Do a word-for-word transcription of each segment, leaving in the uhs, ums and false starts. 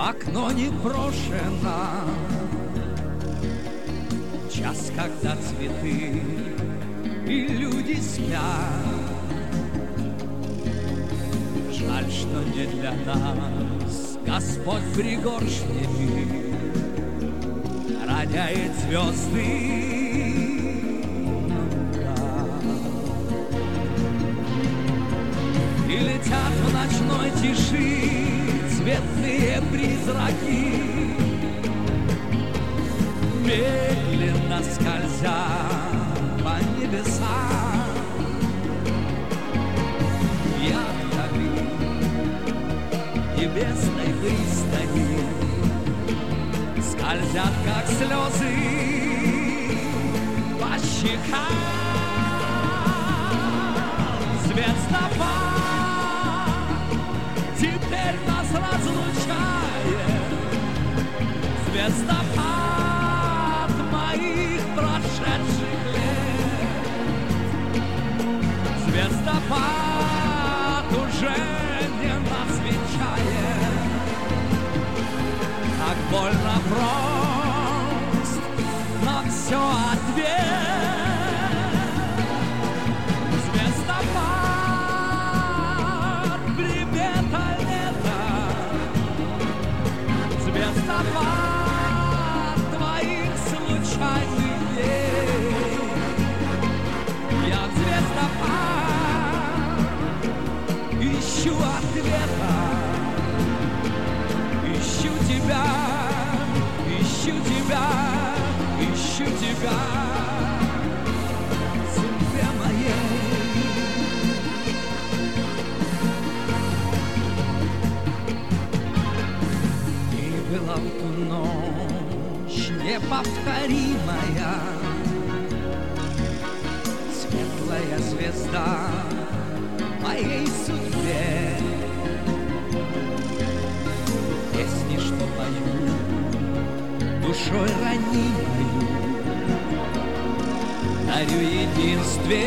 окно не брошено. Час, когда цветы и люди спят. Жаль, что не для нас Господь пригоршнями роняет звезды. И летят в ночной тиши цветные призраки, медленно скользя по небесам. Яхтами небесной пристани скользят, как слезы, по щекам. Звездопад теперь нас разлучает, звездопад моих прошедших лет. Звездопад уже не нас венчает, так больно прост, но все ответ. Звездопад твоих случайных дней. Я в звездопад ищу ответа, ищу тебя, ищу тебя, ищу тебя в судьбе моей. Была в ту ночь неповторимая, светлая звезда моей судьбе. Песни, что пою душой ранимою, дарю единственной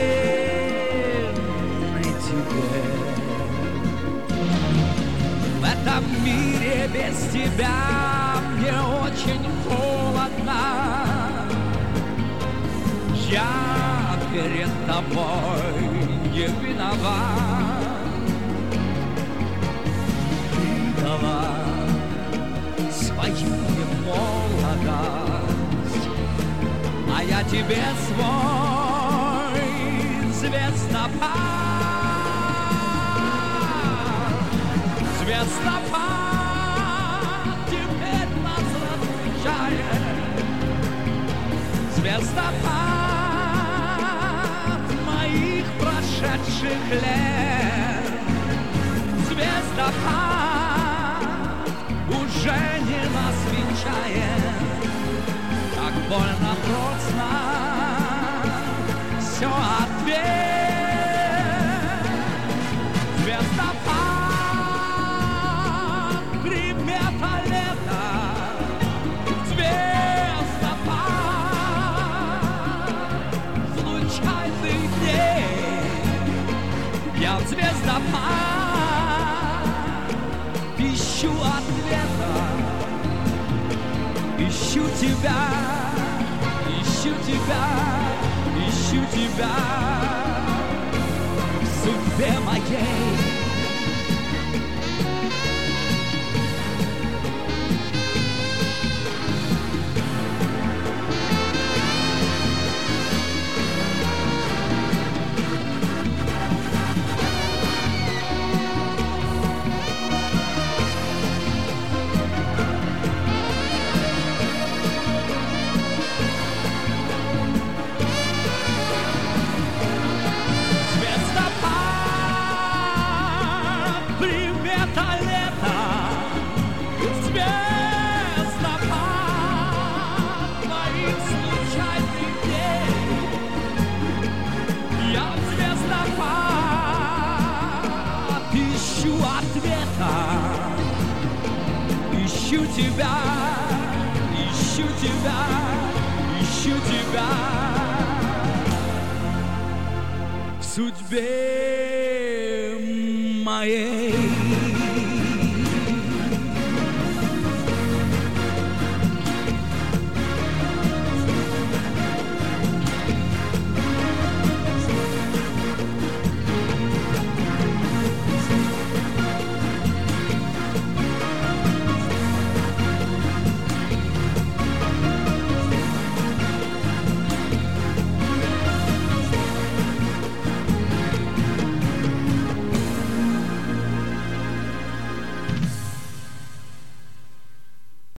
тебе. В этом мире без тебя мне очень холодно. Я перед тобой не виноват. Ты дала свою молодость, а я тебе свой звездопад. Звездопад теперь нас разлучает, звездопад моих прошедших лет. Звездопад уже не нас венчает, так больно просто, все ответ. Звездопад я в звездопад ищу ответа, ищу тебя, ищу тебя, ищу тебя в судьбе моей. Ищу тебя, ищу тебя, ищу тебя в судьбе моей.